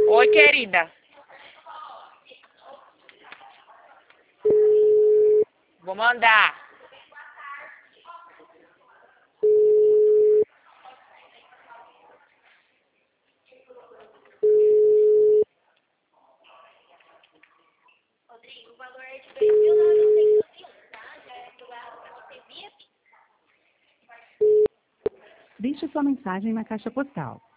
Oi, querida. Vou mandar. Rodrigo, o valor é de 2.901, tá? Já é aprovado para você via. Deixe sua mensagem na caixa postal